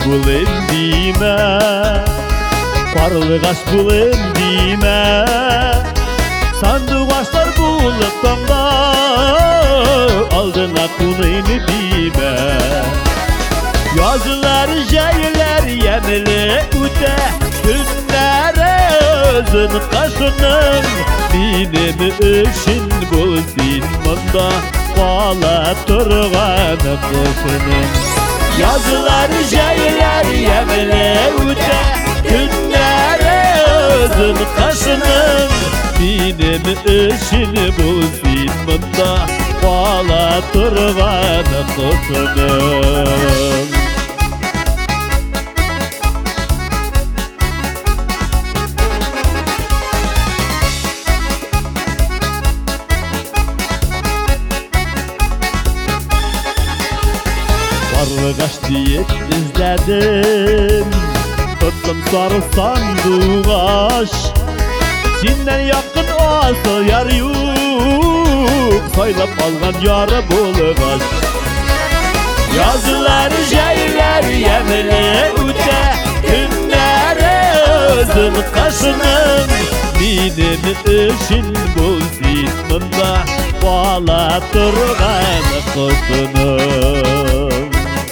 bulayım dime, karlıgaç bulayım dime. Sandıgaçlar bulup tonga, aldına kulayım dime. Yazılar şeyler yemli üte, günlere özün kaşının. Benim için bulsun bunda, bağla turgan kuşunun. Yazılar şeyler yemli üte, günlere özün kaşının. Benim için bulsun bunda, bağla turgan kuşunun. Karlıgaç diyet izledim, tuttum sarı sandıgaç. Senden yakın olsa yar yok, saylap algan yarı bulgaç. Yazılar şeyler yemli üte, günlere özün kaşının. Benim için bulsun bunda, bağla turgan kuşunun.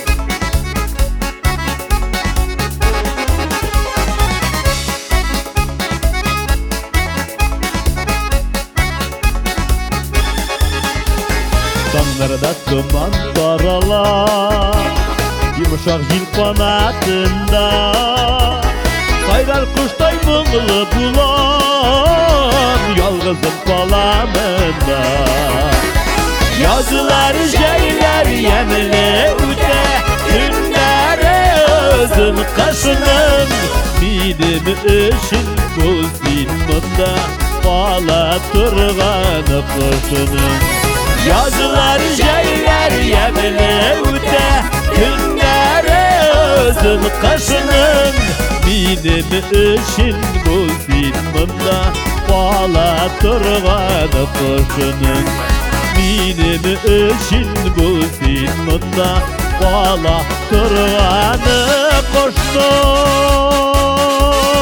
Dağlarda duman karalar, yumuşak jil kanatında. Sayrar kuştay mınglı bulan, yalgızım palamında. Yazılar şeyler yemli üte, günlere özün kaşının. Benim için bulsun bunda, bağla turgan kuşunun. Yazılar şeyler yemli üte, günlere özün kaşının. Benim için bulsun bunda, bağla turgan kuşunun. Benim için bulsun bunda, bağla turgan kuşunun.